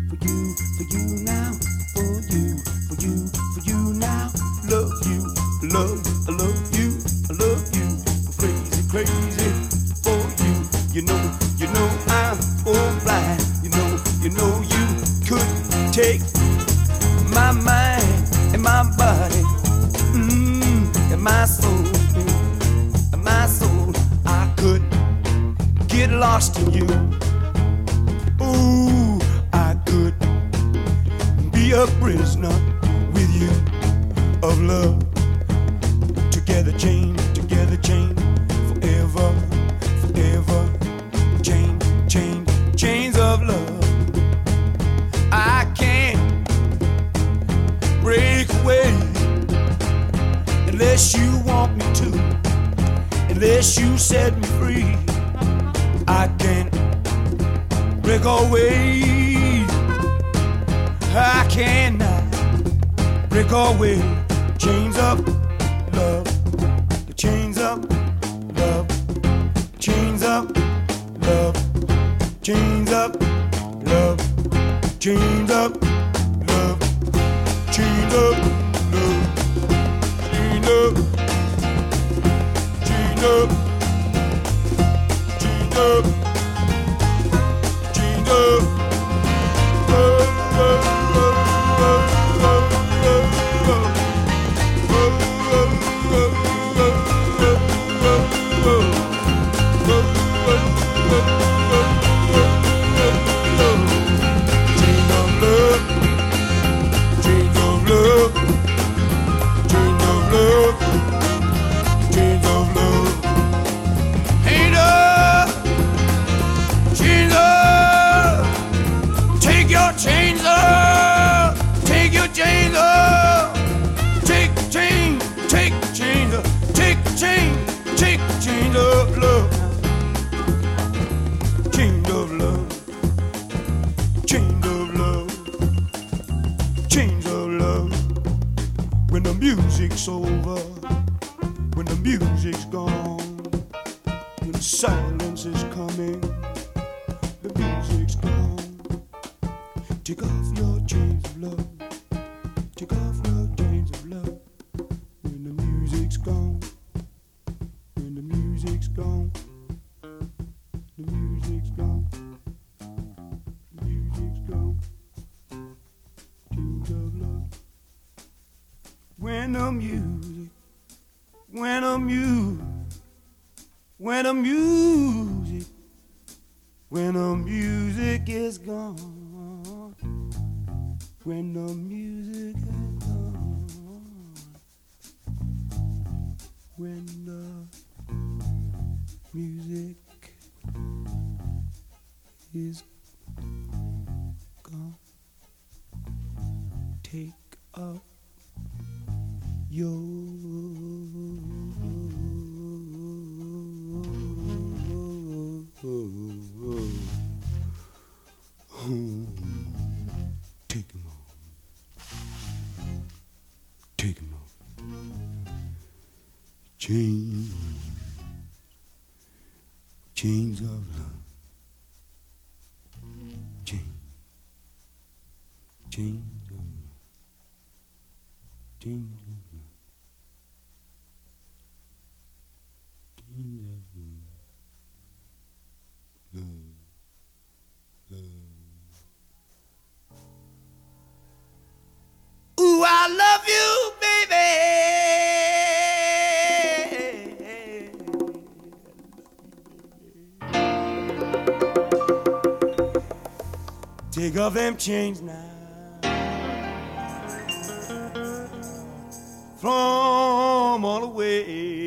for you now, for you now. Love you, I love you, crazy, crazy for you. You know I'm all blind. You know you could take my mind and my body, and my soul, I could get lost in you. Ooh, I could be a prisoner with you of love. Together chain, forever, chains of love. I can't break away unless you want me to, unless you set me free. I can't break away. I cannot break away. Chains of love, the chains of love, chains of love, chains of love, chains of love, chains of love, chains of, chains of, chains of, chains of. When the music's over, when the music's gone, when the silence is coming, the music's gone. Take off your chains of love, take off your chains of love. When the music's gone, when the music's gone, the music's gone, the music's gone. Chains of love. When the music, when the music, when the music, when the music is gone, when the music is gone, when the music is gone, take up your take him on, take him on. Chains of love, chains of love, chains of love. Love, love. Ooh, I love you, baby. Take off them chains now from all the way.